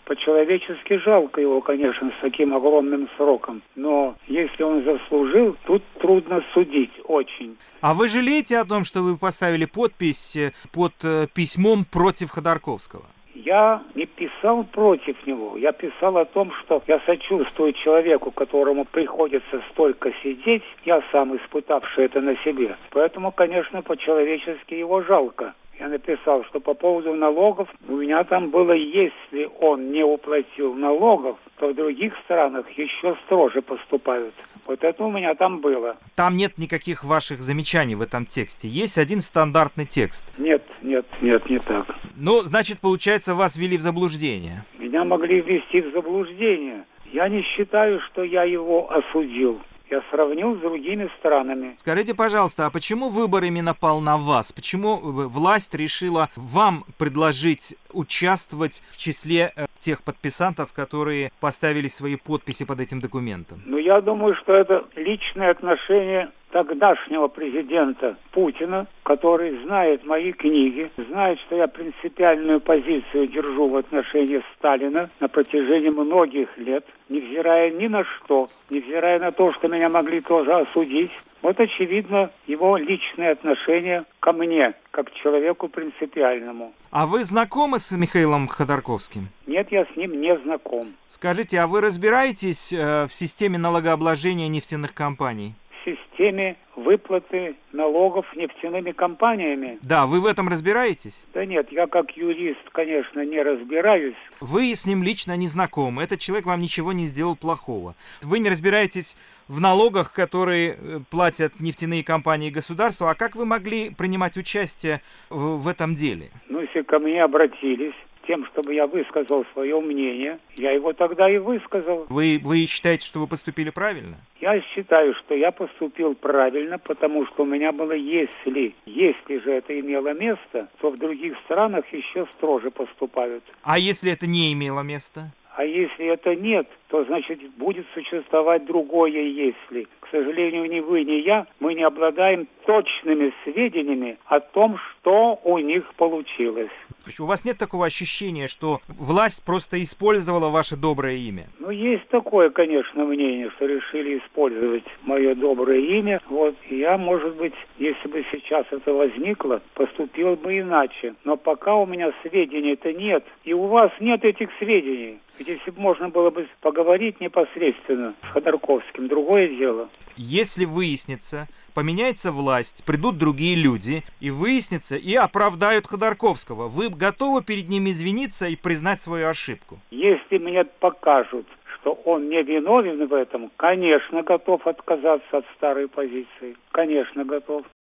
По-человечески жалко его, конечно, с таким огромным сроком. Но если он заслужил, тут трудно судить очень. А вы жалеете о том, что вы поставили подпись под письмом против Ходорковского? Я не писал против него. Я писал о том, что я сочувствую человеку, которому приходится столько сидеть, я сам испытавший это на себе. Поэтому, конечно, по-человечески его жалко. Я написал, что по поводу налогов у меня там было, если он не уплатил налогов, то в других странах еще строже поступают. Вот это у меня там было. Там нет никаких ваших замечаний в этом тексте. Есть один стандартный текст. Нет, не так. Ну, значит, получается, вас ввели в заблуждение. Меня могли ввести в заблуждение. Я не считаю, что я его осудил. Я сравнил с другими странами. Скажите, пожалуйста, а почему выбор именно пал на вас? Почему власть решила вам предложить участвовать в числе тех подписантов, которые поставили свои подписи под этим документом? Ну, я думаю, что это личное отношение тогдашнего президента Путина, который знает мои книги, знает, что я принципиальную позицию держу в отношении Сталина на протяжении многих лет, невзирая ни на что, невзирая на то, что меня могли тоже осудить. Вот, очевидно, его личное отношение ко мне, как к человеку принципиальному. А вы знакомы с Михаилом Ходорковским? Нет, я с ним не знаком. Скажите, а вы разбираетесь в системе налогообложения нефтяных компаний? В системе выплаты налогов нефтяными компаниями? Да, вы в этом разбираетесь? Да нет, я как юрист, конечно, не разбираюсь. Вы с ним лично не знакомы, этот человек вам ничего не сделал плохого. Вы не разбираетесь в налогах, которые платят нефтяные компании и государство, а как вы могли принимать участие в этом деле? Ну, если ко мне обратились тем, чтобы я высказал свое мнение, я его тогда и высказал. Вы считаете, что вы поступили правильно? Я считаю, что я поступил правильно, потому что у меня было если же это имело место, то в других странах еще строже поступают. А если это не имело места? А если это нет, то, значит, будет существовать другое «если». К сожалению, ни вы, ни я, мы не обладаем точными сведениями о том, что у них получилось. То есть у вас нет такого ощущения, что власть просто использовала ваше доброе имя? Ну, есть такое, конечно, мнение, что решили использовать мое доброе имя. Вот, и я, может быть, если бы сейчас это возникло, поступил бы иначе. Но пока у меня сведений-то нет, и у вас нет этих сведений. Ведь если бы можно было бы поговорить непосредственно с Ходорковским, другое дело. Если выяснится, поменяется власть, придут другие люди, и выяснится, и оправдают Ходорковского, вы готовы перед ними извиниться и признать свою ошибку? Если мне покажут, что он не виновен в этом, конечно, готов отказаться от старой позиции. Конечно, готов.